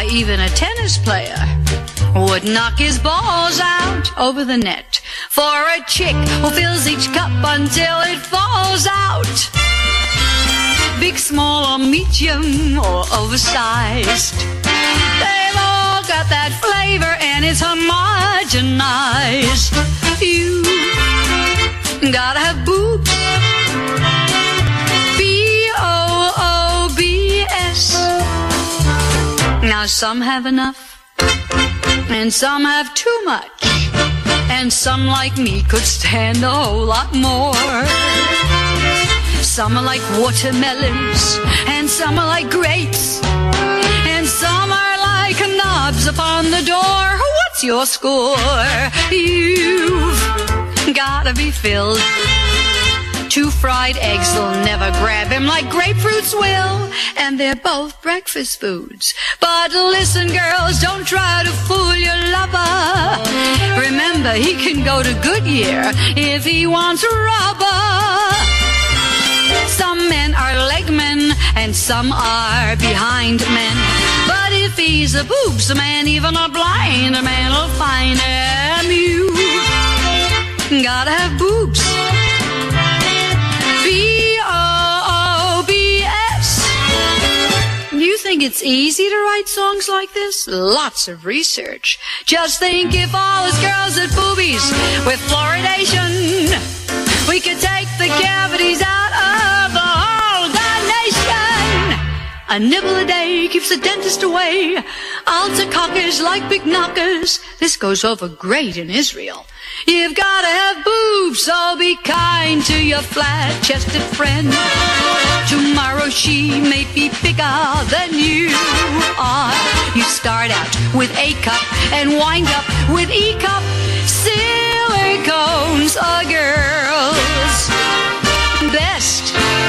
Why, even a tennis player would knock his balls out over the net for a chick who fills each cup until it falls out. Big, small, or medium, or oversized, they've all got that flavor and it's homogenized. You gotta have boobs, B-O-O-B-S. Now some have enough, and some have too much, and some like me could stand a whole lot more. Some are like watermelons, and some are like grapes, and some are like knobs upon the door. What's your score? You've gotta be filled. 2 fried eggs will never grab him like grapefruits will, and they're both breakfast foods. But listen, girls, don't try to fool your lover. Remember, he can go to Goodyear if he wants rubber. Some men are leg men, and some are behind men. But if he's a boobs man, even a blind man will find him. You gotta have boobs, B-O-O-B-S. You think it's easy to write songs like this? Lots of research. Just think if all us girls had boobies with fluoridation, we could take the cavities out of the whole darn nation. A nibble a day keeps the dentist away. Alta-cockers like big knockers. This goes over great in Israel. You've gotta have boobs, so be kind to your flat-chested friend. Tomorrow she may be bigger than you are. You start out with A cup and wind up with E cup. Silicone's a girl's best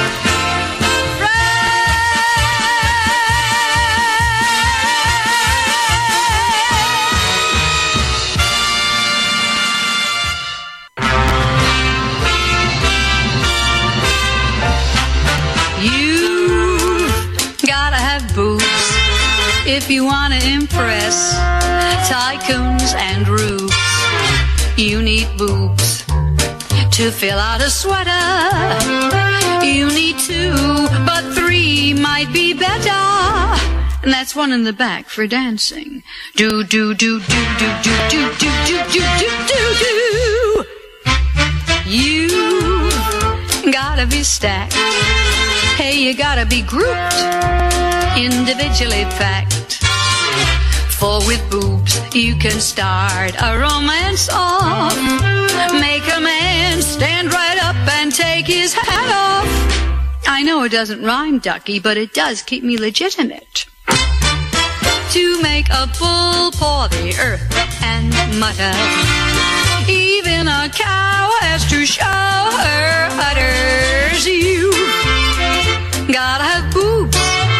if you want to impress tycoons and rubes. You need boobs to fill out a sweater. You need 2, but 3 might be better. And that's one in the back for dancing. Do do do do do do do do do do do do do. You gotta be stacked. Hey, you gotta be grouped individually packed. For with boobs you can start a romance off. Make a man stand right up and take his hat off. I know it doesn't rhyme, Ducky, but it does keep me legitimate. To make a bull paw the earth and mutter, even a cow has to show her udders. You gotta have boobs,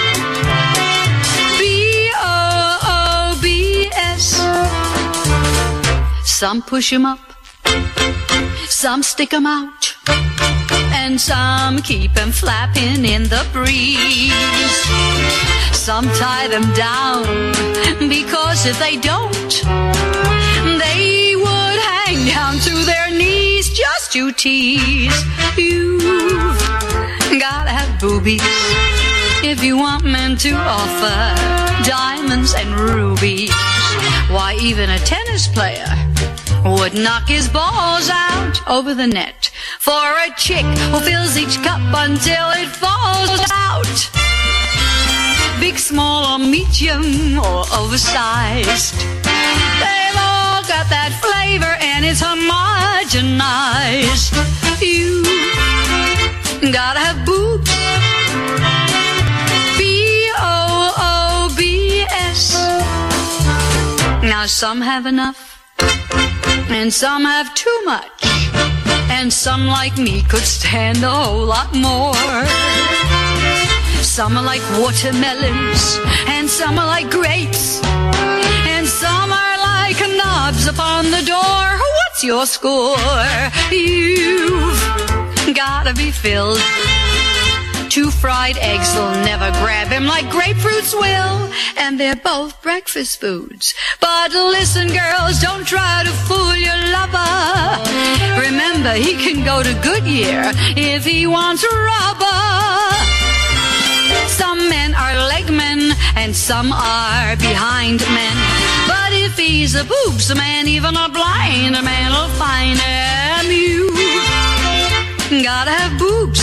B-O-O-B-S. Some push 'em up, some stick 'em out, and some keep 'em flapping in the breeze. Some tie them down, because if they don't, they would hang down to their knees just to tease. You've gotta have boobies if you want men to offer diamonds and rubies. Why, even a tennis player would knock his balls out over the net for a chick who fills each cup until it falls out. Big, small, or medium, or oversized, they've all got that flavor and it's homogenized. You gotta have boobs, B-O-O-B-S. Now some have enough, and some have too much, and some like me could stand a whole lot more. Some are like watermelons, and some are like grapes, and some are like knobs upon the door. What's your score? You've gotta be filled. 2 fried eggs will never grab him like grapefruits will, and they're both breakfast foods. But listen, girls, don't try to fool your lover. Remember, he can go to Goodyear if he wants rubber. Some men are leg men and some are behind men. But if he's a boobs man, even a blind man will find him. You gotta have boobs.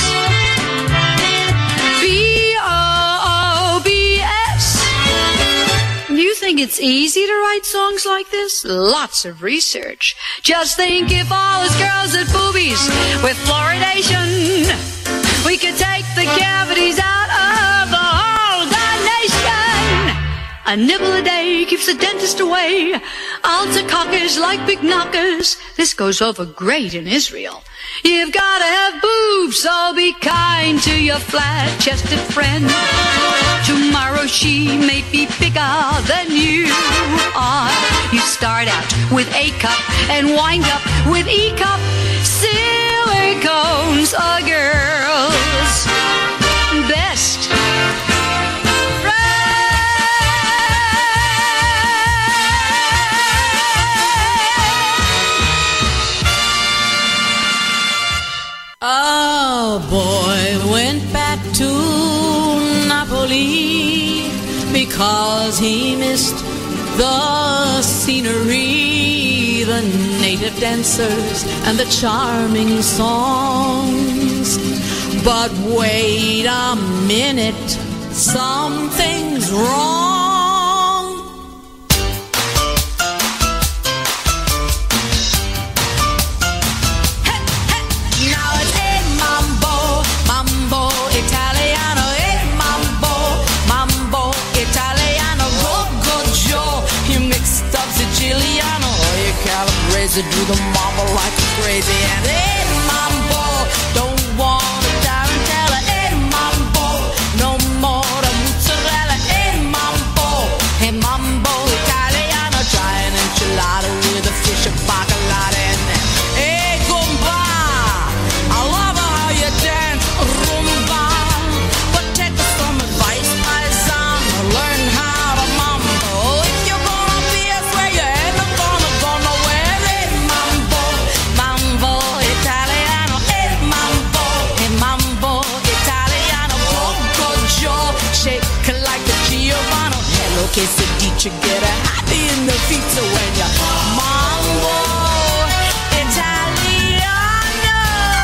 B-O-O-B-S. You think it's easy to write songs like this? Lots of research. Just think if all us girls had boobies with fluoridation, we could take the cavities out of the whole darn nation. A nibble a day keeps the dentist away. Alta-cockers like big knockers. This goes over great in Israel. You've gotta have boobs, so be kind to your flat-chested friend. Tomorrow she may be bigger than you are. You start out with A cup and wind up with E cup. Silicone's a girl's best A boy went back to Napoli because he missed the scenery, the native dancers, and the charming songs. But wait a minute, something's wrong. To do the mambo like a crazy and hey mambo, don't want a tarantella, hey mambo, no more the mozzarella, hey mambo, Italiano, try an enchilada with a fish and bacalao and hey gumba, I love how you dance rumba, but take some advice, paisan, learn how to mambo. If you're gonna be a swear you ain't gonna go nowhere. Que se dice get a happy in the feet so when you mambo Italiano.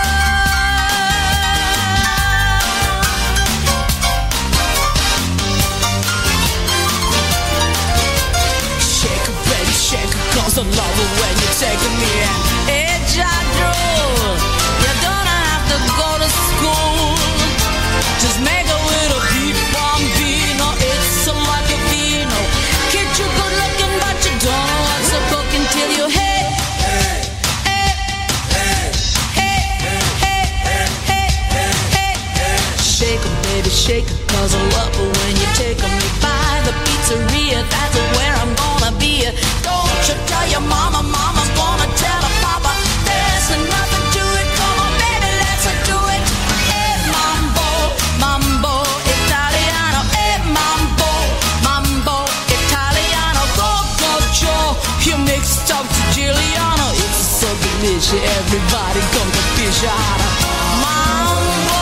Shake it, baby, shake it, 'cause I love it when you're taking me in. Hey, Jadro, you don't have to go to school. Just make a little beat bombino. It's a like a vino. Kid, you good looking, but you don't know what's a cooking till you hey, hey, hey, hey, hey, hey, hey, hey, hey. Shake it, baby, shake it, 'cause I love it when you're taking me by the pizzeria. That's where I'm gonna be. Don't you tell your mama, mama's gonna tell her papa. There's nothing to it, come on, baby, let's do it. Hey, mambo, mambo Italiano. Hey, mambo, mambo Italiano. Go, go, Joe, you mixed up Siciliano. It's so delicious, everybody come to fish out of mambo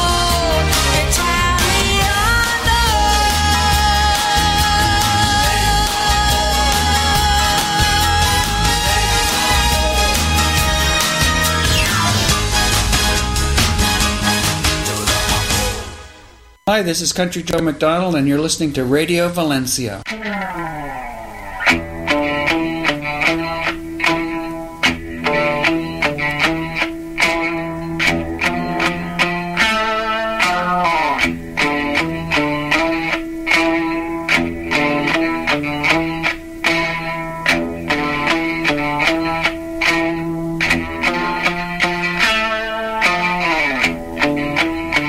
Italiano. Hi, this is Country Joe McDonald, and you're listening to Radio Valencia.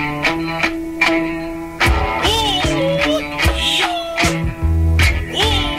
Ooh,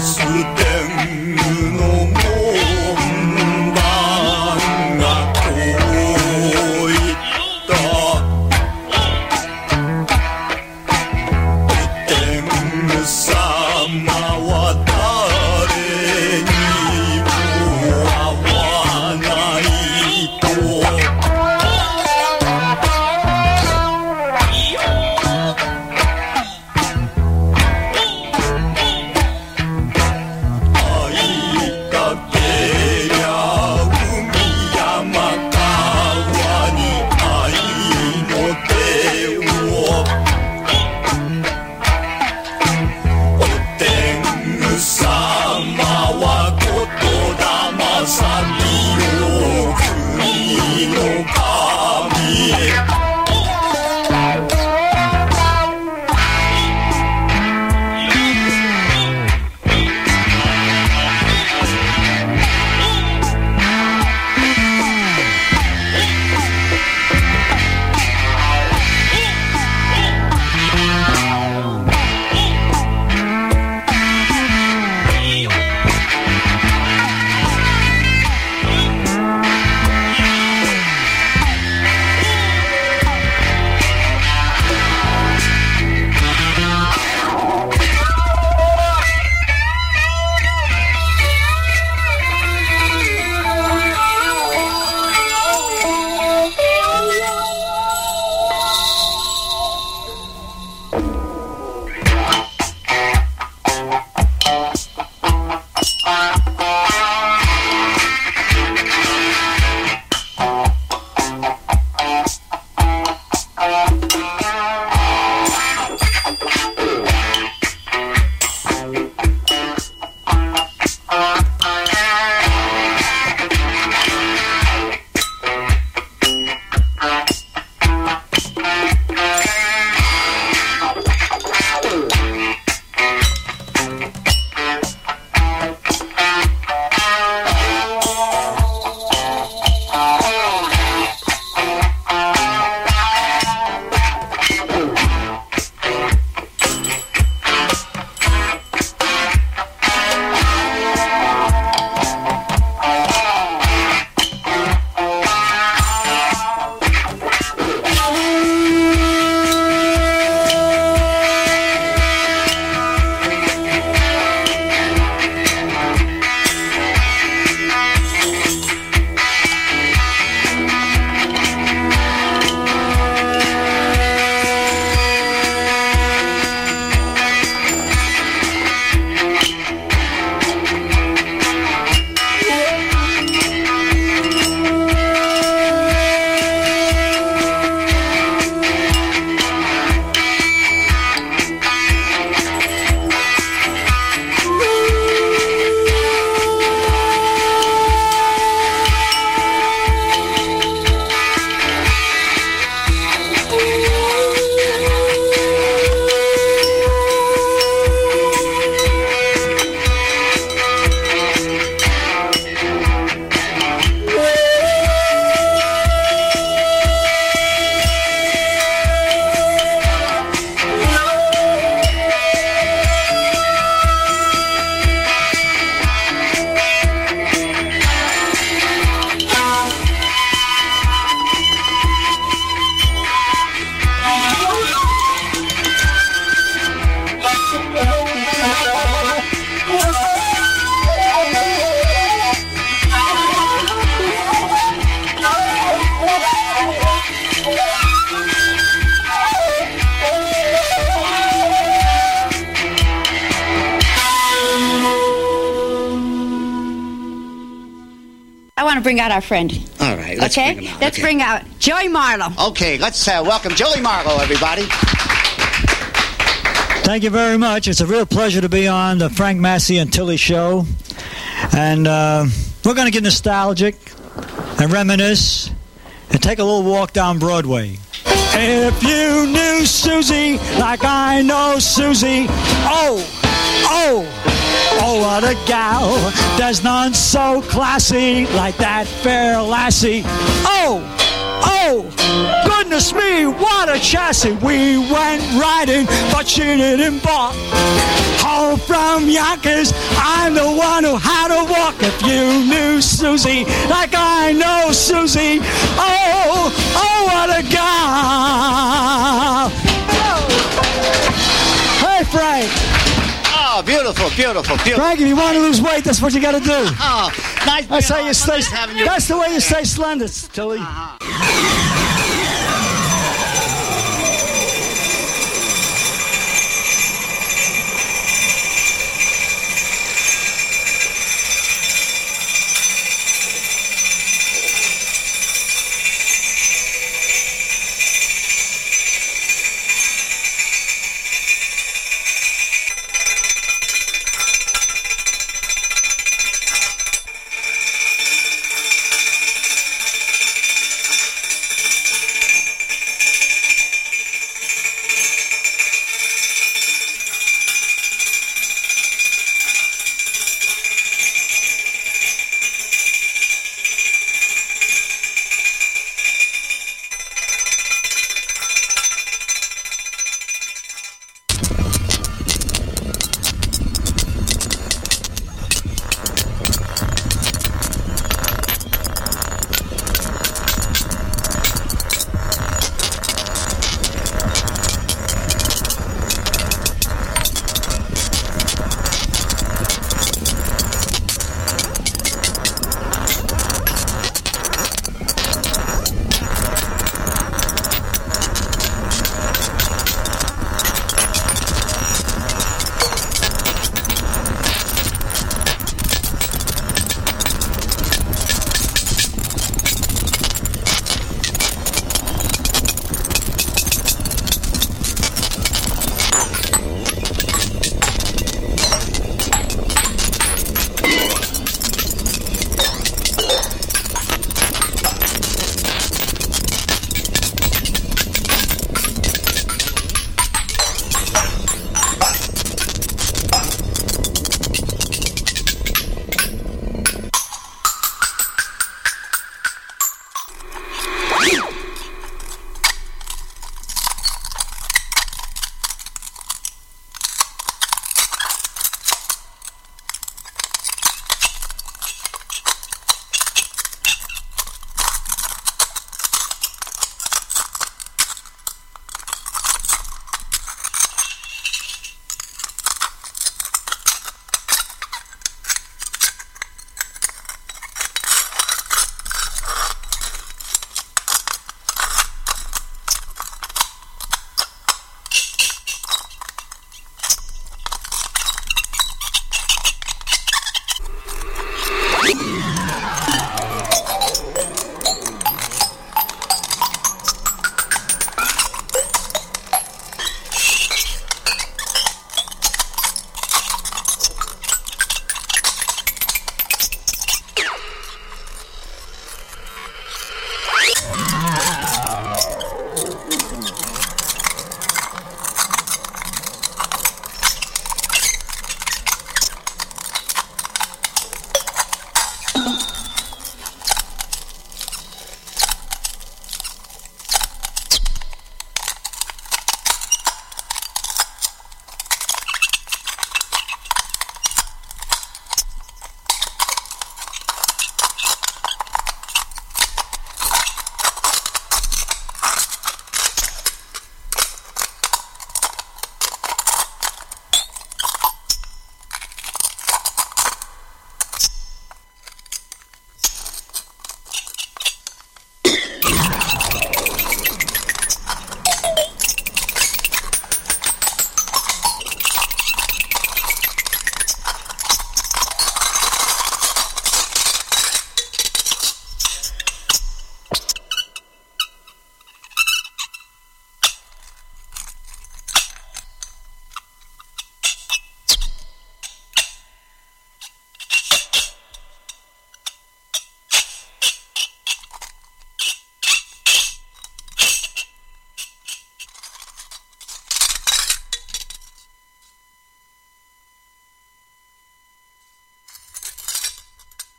want to bring out our friend. All right, let's bring him out. Let's bring out Joey Marlowe. Okay, let's welcome Joey Marlowe, everybody. Thank you very much. It's a real pleasure to be on the Frank Massey and Tilly Show. And we're going to get nostalgic and reminisce and take a little walk down Broadway. If you knew Susie like I know Susie, oh, what a gal. There's none so classy like that fair lassie. Oh, goodness goodness me, what a chassis. We went riding, but she didn't balk. Home from Yonkers, I'm the one who had to walk. If you knew Susie like I know Susie, oh, what a gal. Hey, Frank. Oh, beautiful. Frank, if you want to lose weight, that's what you got to do. Oh, nice. That's how you stay. Having you. That's the way you stay slender, Tilly.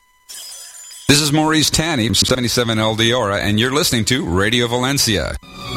This is Maurice Tanny from 77 Eldora, and you're listening to Radio Valencia.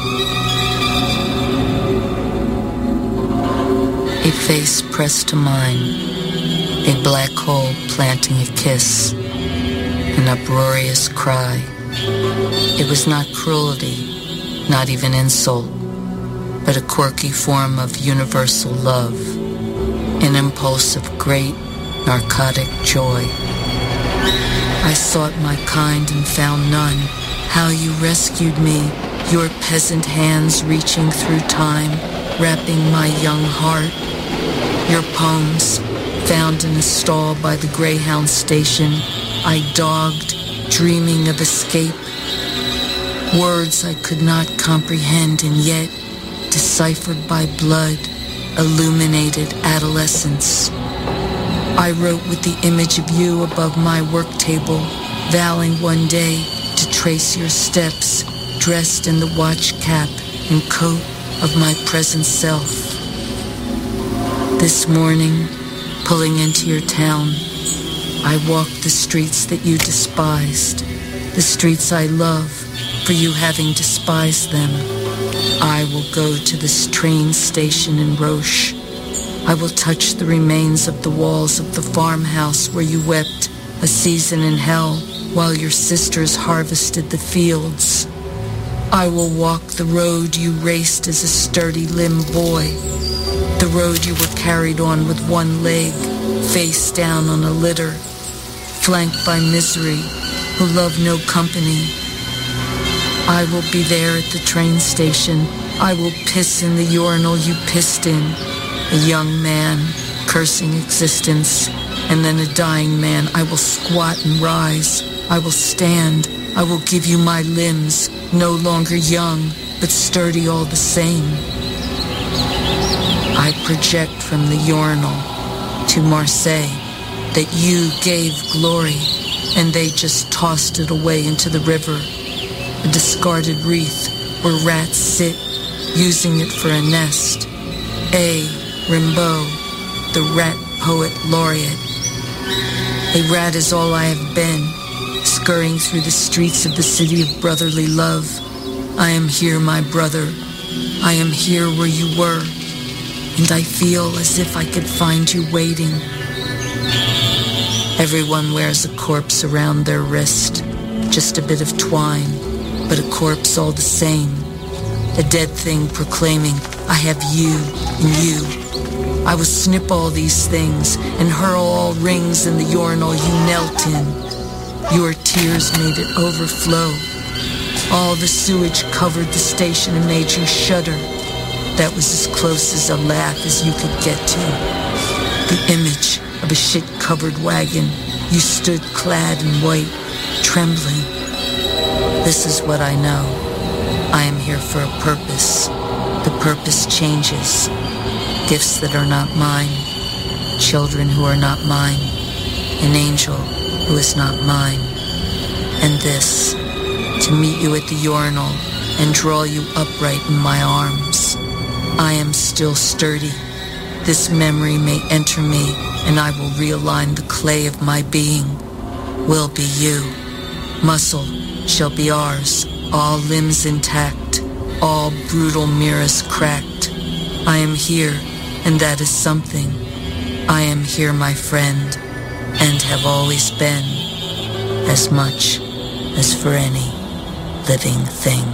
face pressed to mine, a black hole planting a kiss, an uproarious cry. It was not cruelty, not even insult, but a quirky form of universal love, an impulse of great narcotic joy. I sought my kind and found none. How you rescued me, your peasant hands reaching through time, wrapping my young heart. Your poems, found in a stall by the Greyhound station, I dogged, dreaming of escape. Words I could not comprehend, and yet, deciphered by blood, illuminated adolescence. I wrote with the image of you above my work table, vowing one day to trace your steps, dressed in the watch cap and coat of my present self. This morning, pulling into your town, I walked the streets that you despised, the streets I love, for you having despised them. I will go to this train station in Roche. I will touch the remains of the walls of the farmhouse where you wept a season in hell while your sisters harvested the fields. I will walk the road you raced as a sturdy-limbed boy, the road you were carried on with one leg, face down on a litter, flanked by misery, who loved no company. I will be there at the train station. I will piss in the urinal you pissed in, a young man cursing existence, and then a dying man. I will squat and rise. I will stand. I will give you my limbs, no longer young, but sturdy all the same. I project from the urinal to Marseille that you gave glory, and they just tossed it away into the river, a discarded wreath where rats sit, using it for a nest. A. Rimbaud, the rat poet laureate. A rat is all I have been, scurrying through the streets of the city of brotherly love. I am here, my brother. I am here where you were, and I feel as if I could find you waiting. Everyone wears a corpse around their wrist, just a bit of twine, but a corpse all the same. A dead thing proclaiming, I have you and you. I will snip all these things and hurl all rings in the urinal you knelt in. Your tears made it overflow. All the sewage covered the station and made you shudder. That was as close as a laugh as you could get to. The image of a shit-covered wagon. You stood clad in white, trembling. This is what I know. I am here for a purpose. The purpose changes. Gifts that are not mine. Children who are not mine. An angel who is not mine. And this, to meet you at the urinal and draw you upright in my arms. I am still sturdy. This memory may enter me, and I will realign the clay of my being. Will be you. Muscle shall be ours, all limbs intact, all brutal mirrors cracked. I am here, and that is something. I am here, my friend, and have always been, as much as for any living thing.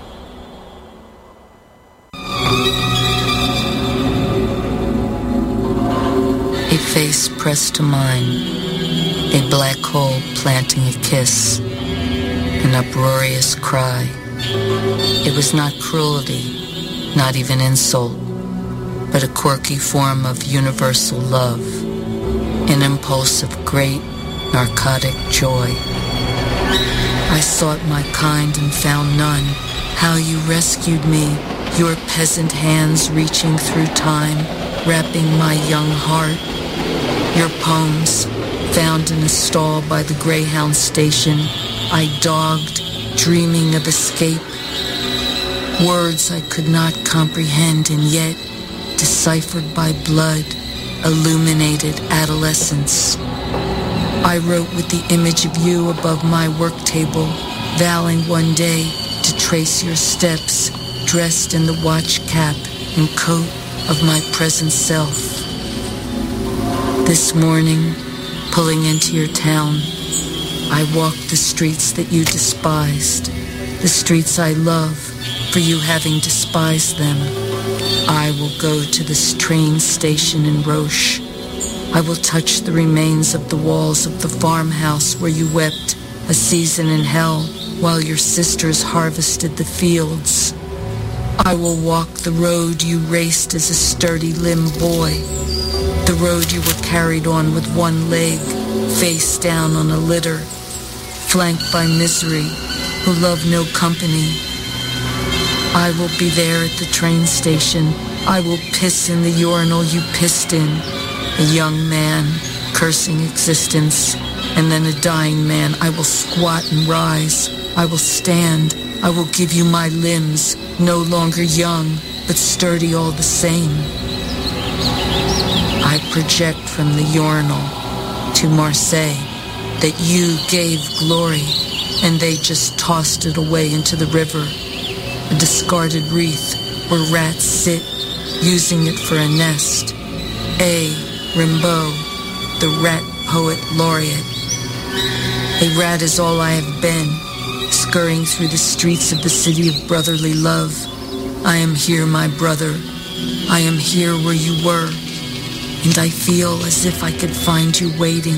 A face pressed to mine, a black hole planting a kiss, an uproarious cry. It was not cruelty, not even insult, but a quirky form of universal love, an impulse of great narcotic joy. I sought my kind and found none. How you rescued me, your peasant hands reaching through time, wrapping my young heart. Your poems, found in a stall by the Greyhound station, I dogged, dreaming of escape. Words I could not comprehend, and yet, deciphered by blood, illuminated adolescence. I wrote with the image of you above my work table, vowing one day to trace your steps, dressed in the watch cap and coat of my present self. This morning, pulling into your town, I walked the streets that you despised, the streets I love, for you having despised them. I will go to this train station in Roche. I will touch the remains of the walls of the farmhouse where you wept a season in hell while your sisters harvested the fields. I will walk the road you raced as a sturdy-limbed boy, the road you were carried on with one leg, face down on a litter, flanked by misery, who love no company. I will be there at the train station. I will piss in the urinal you pissed in. A young man cursing existence, and then a dying man. I will squat and rise. I will stand. I will give you my limbs, no longer young, but sturdy all the same. I project from the urinal to Marseille that you gave glory, and they just tossed it away into the river. A discarded wreath where rats sit, using it for a nest. Rimbaud, the rat poet laureate. A rat is all I have been, scurrying through the streets of the city of brotherly love. I am here, my brother. I am here where you were, and I feel as if I could find you waiting.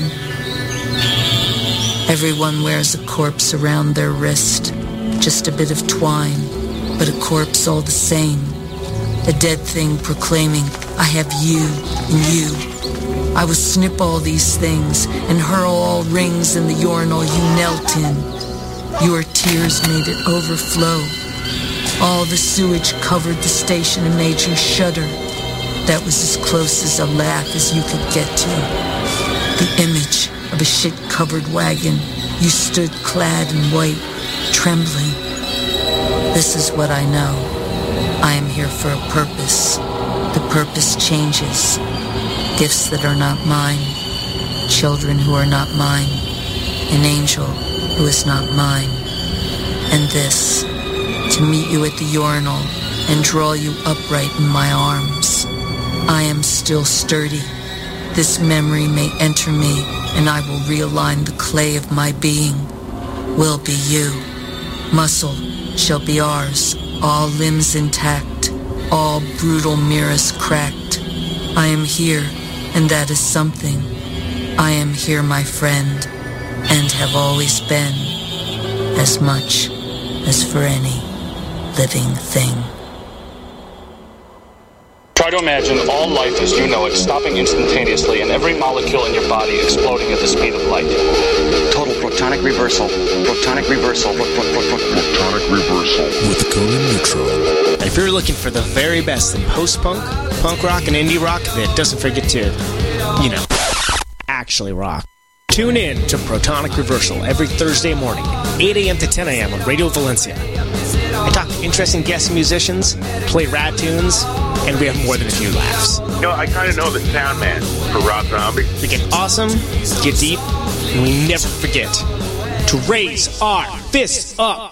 Everyone wears a corpse around their wrist, just a bit of twine, but a corpse all the same. A dead thing proclaiming, I have you and you. I will snip all these things and hurl all rings in the urinal you knelt in. Your tears made it overflow. All the sewage covered the station and made you shudder. That was as close as a laugh as you could get to. The image of a shit-covered wagon. You stood clad in white, trembling. This is what I know. I am here for a purpose. The purpose changes. Gifts that are not mine. Children who are not mine. An angel who is not mine. And this, to meet you at the urinal and draw you upright in my arms. I am still sturdy. This memory may enter me, and I will realign the clay of my being. Will be you. Muscle shall be ours, all limbs intact, all brutal mirrors cracked. I am here, and that is something. I am here, my friend, and have always been, as much as for any living thing. Try to imagine all life as you know it stopping instantaneously and every molecule in your body exploding at the speed of light. Total protonic reversal. Protonic reversal. Protonic reversal. With Conan Neutral. If you're looking for the very best in post-punk, punk rock, and indie rock that doesn't forget to, actually rock, tune in to Protonic Reversal every Thursday morning, 8 a.m. to 10 a.m. on Radio Valencia. I talk to interesting guest musicians, play rad tunes, and we have more than a few laughs. I kind of know the sound man for Rob Zombie. We get awesome, get deep, and we never forget to raise our fists up.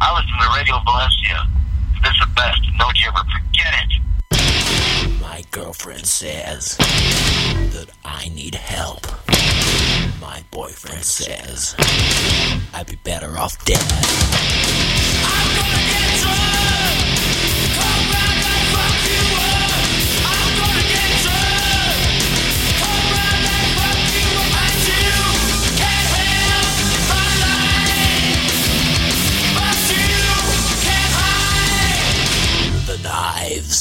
I listen to Radio Valencia. This is the best. Don't you ever forget it. My girlfriend says that I need help. My boyfriend says I'd be better off dead. I'm gonna get drunk. Come round and fuck you up. I'm gonna get drunk. Come round and fuck you up. And you can't help my life. But you can't hide the knives.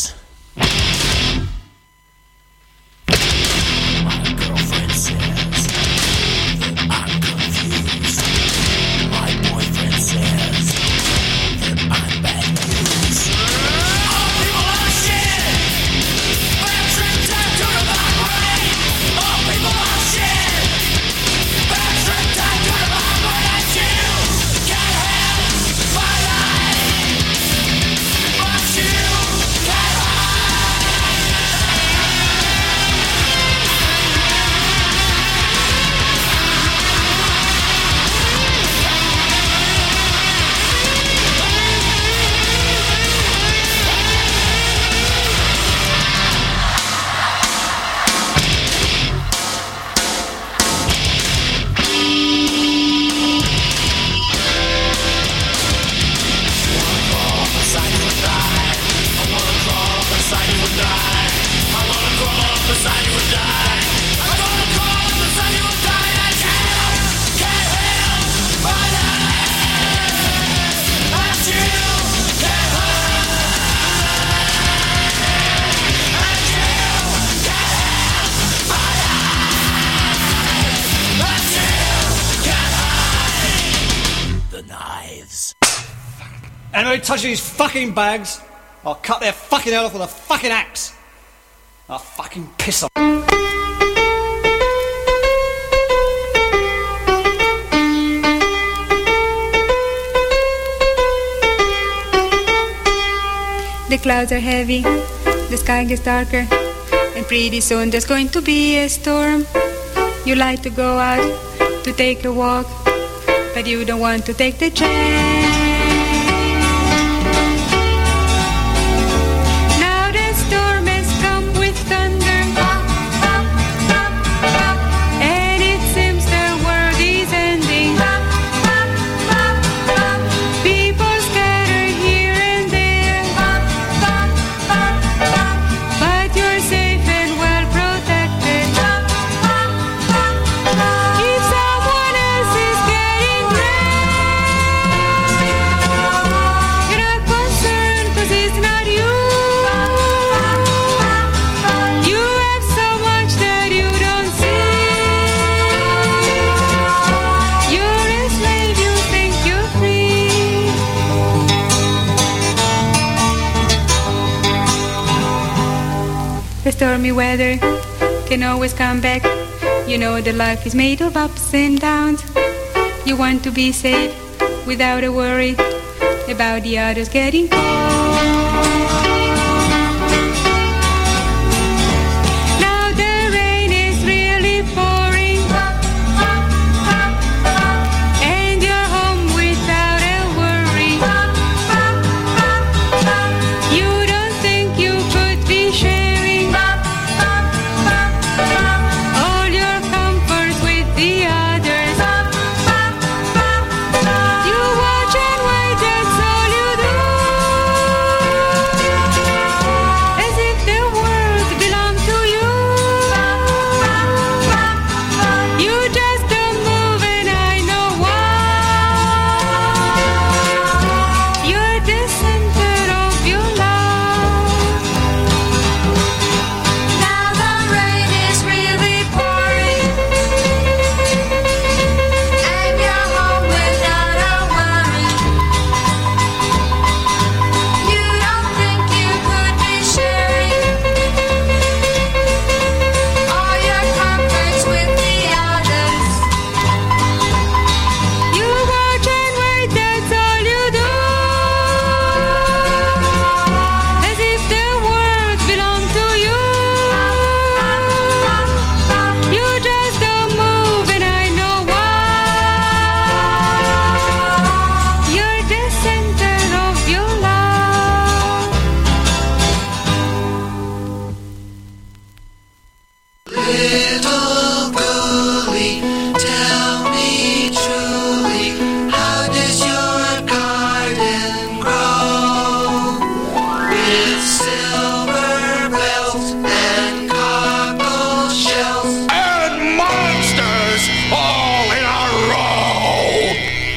My girlfriend says that I'm confused. My boyfriend says that I'm bad news. All people are shit. Bad trip time to the brain. All people are shit. Bad trip time to the brain. And you can't help my life. But you can't Anybody touches these fucking bags, I'll cut their fucking head off with a fucking axe. I'll fucking piss on. The clouds are heavy, the sky gets darker, and pretty soon there's going to be a storm. You like to go out to take a walk, but you don't want to take the chance. Stormy weather can always come back. You know that life is made of ups and downs. You want to be safe without a worry about the others getting cold. Now the rain is really pouring, and you're home without a worry. You don't think you could be sharing all your comforts with the others. You watch and wait, that's all you do. all in a row.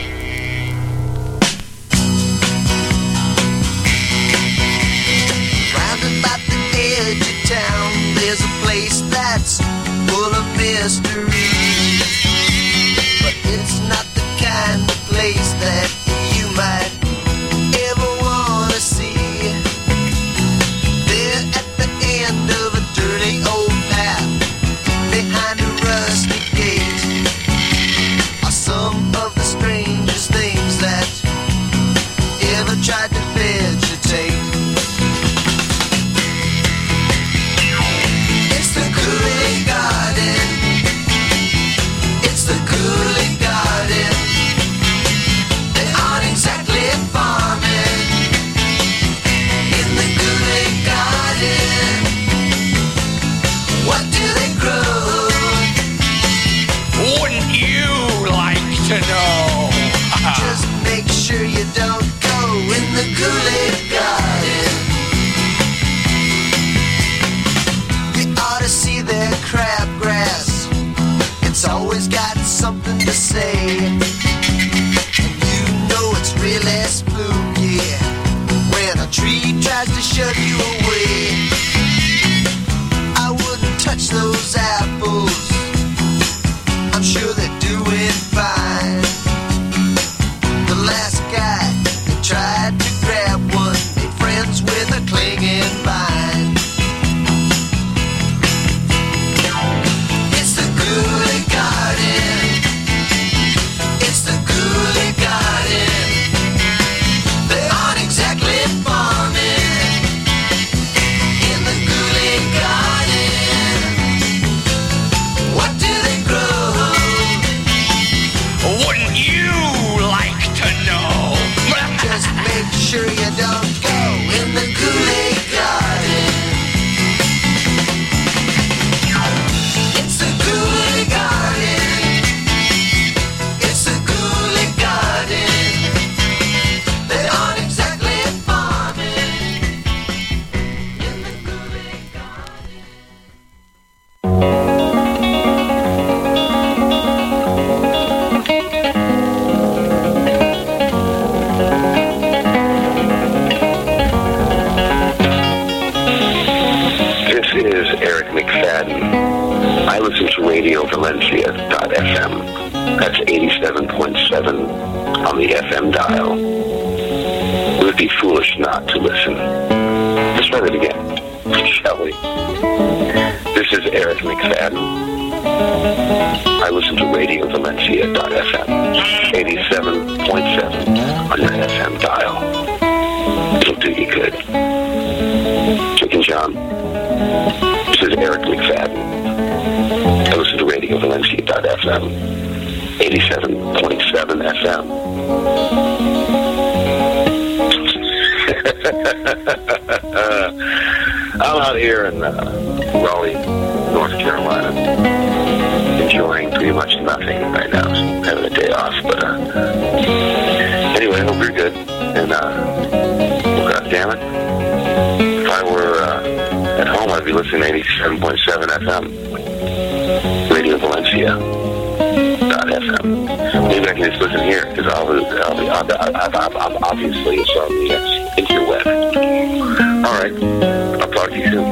Round about the edge of town, there's a place that's full of mystery. But it's not the kind of place that you might ever want to see. There at the end of a dirty old path, behind a rusty gate, are some of the strangest things that ever tried to vegetate. It's the Kool-Aid Garden. It's the Kool-Aid Garden. They aren't exactly farming in the Kool-Aid Garden. What do they grow? Wouldn't you like to know? Just make sure you don't go in the Kool-Aid Garden. You ought to see their crabgrass. It's always got something to say. And you know it's really spooky when a tree tries to shove you away. I wouldn't touch those apples. I'm sure they're doing fine. The last guy that tried to grab one made friends with a clinging vine. It's the Kool-Aid Garden. It's the Kool-Aid Garden. They aren't exactly farming in the Kool-Aid Garden. What do they grow? Wouldn't you like to know? Just make sure you don't go in the Kool-Aid Garden. It's the Kool-Aid Garden. It's the Kool-Aid Garden. They aren't exactly farming in the Kool-Aid Garden. This is Eric McFadden. I listen to RadioValencia.fm. That's 87.7 on the FM dial. It would be foolish not to listen. Let's try it again, shall we? This is Eric McFadden. I listen to RadioValencia.fm. 87.7 on your FM dial. It'll do you good. Chicken John. This is Eric McFadden. I listen to RadioValencia.fm. 87.7 FM. I'm out here in Raleigh, North Carolina, enjoying pretty much nothing right now. So I'm having a day off, but anyway, I hope you're good. And well, God damn it, if I were at home, I'd be listening to 87.7 FM, RadioValencia.fm. Maybe I can just listen here because I'm obviously it's on the interweb. All right, I'll talk to you soon.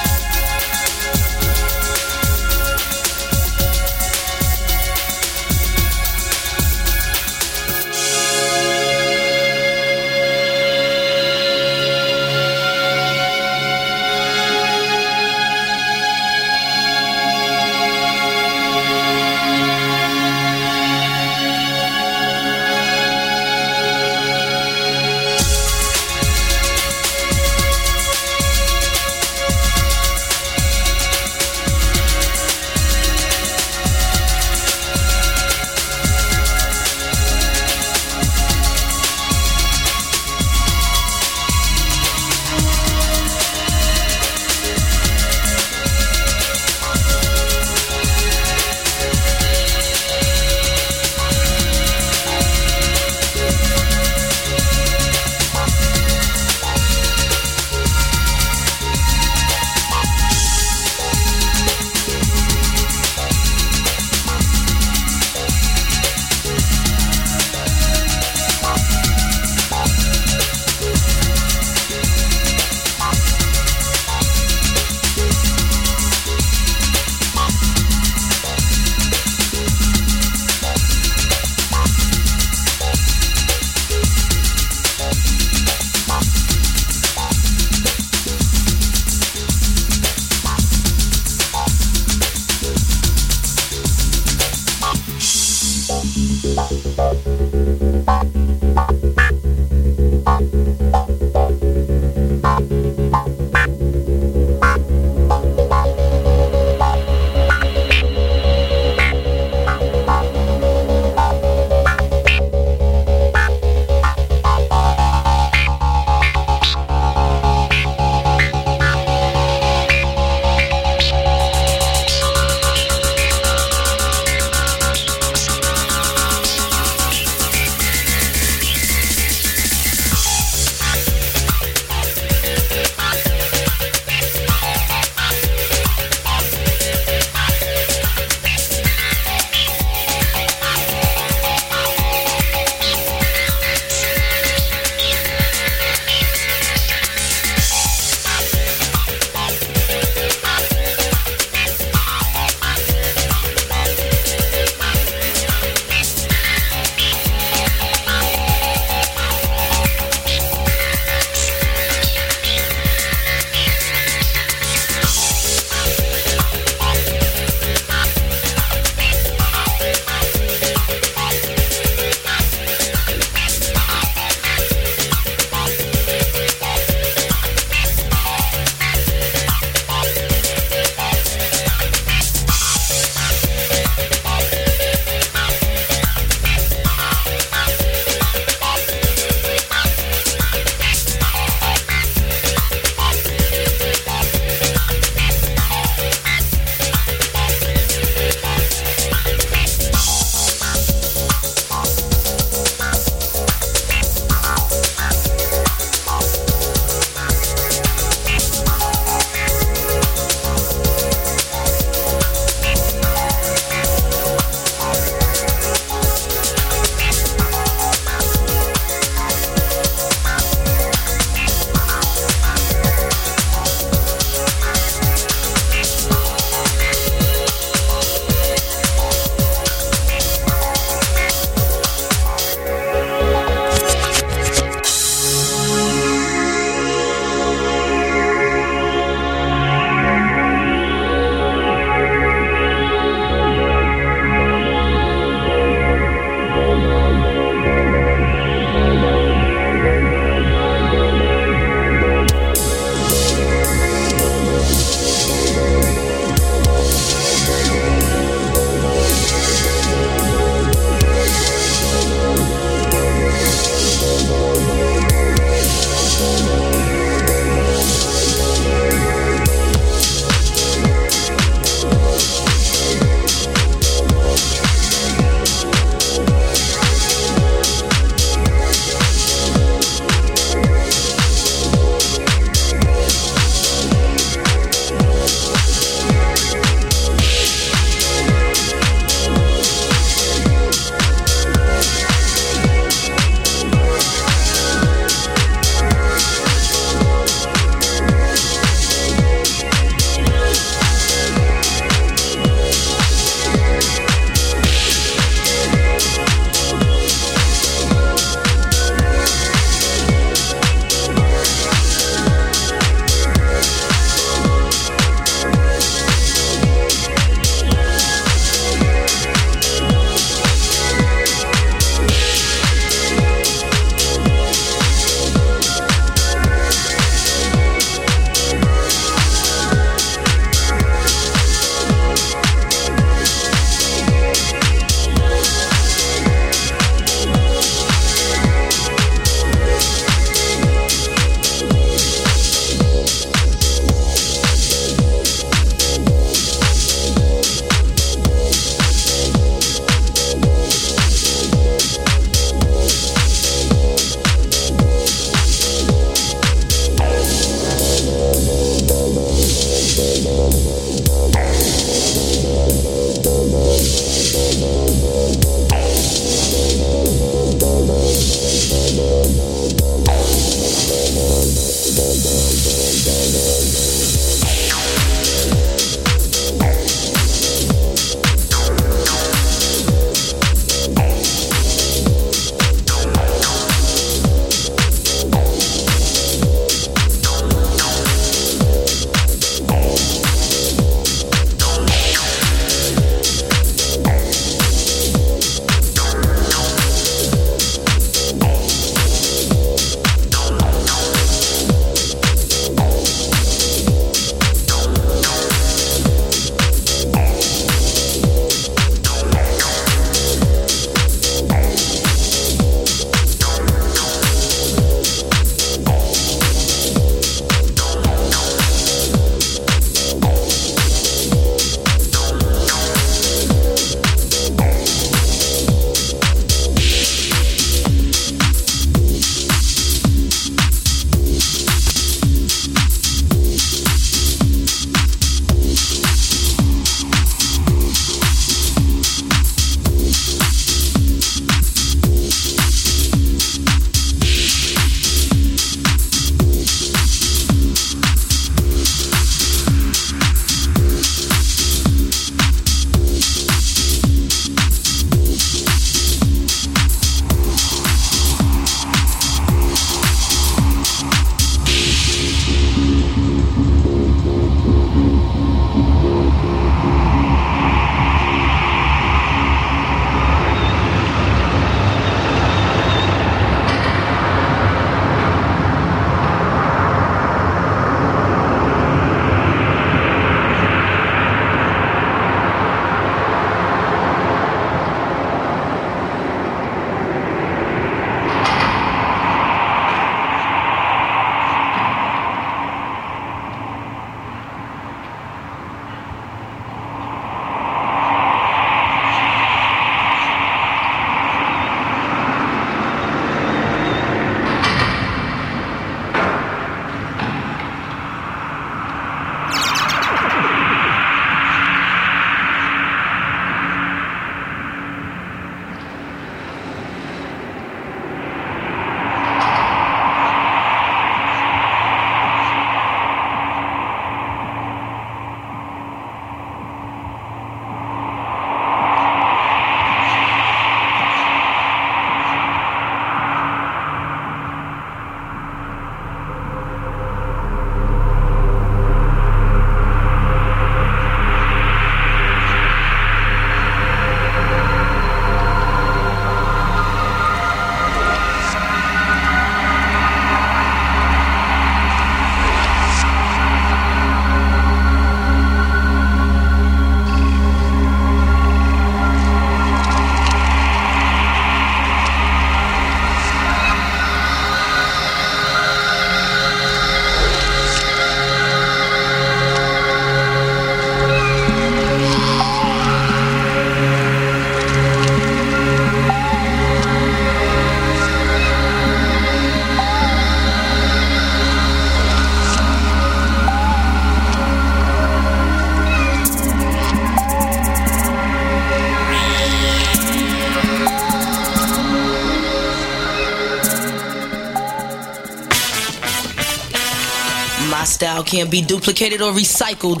My style can't be duplicated or recycled.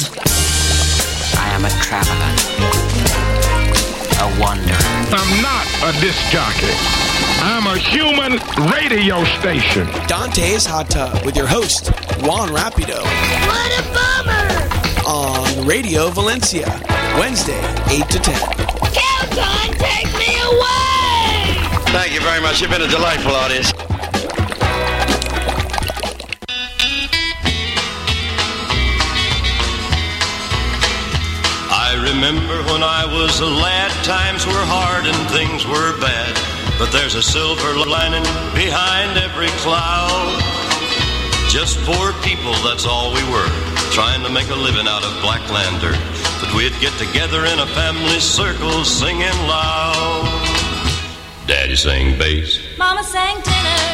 I am a traveler, a wanderer. I'm not a disc jockey. I'm a human radio station. Dante's Hot Tub with your host, Juan Rapido. What a bummer! On Radio Valencia, Wednesday, 8 to 10. Kelton, take me away! Thank you very much. You've been a delightful audience. I remember when I was a lad, times were hard and things were bad. But there's a silver lining behind every cloud. Just poor people, that's all we were, trying to make a living out of black lantern. But we'd get together in a family circle singing loud. Daddy sang bass, Mama sang tenor.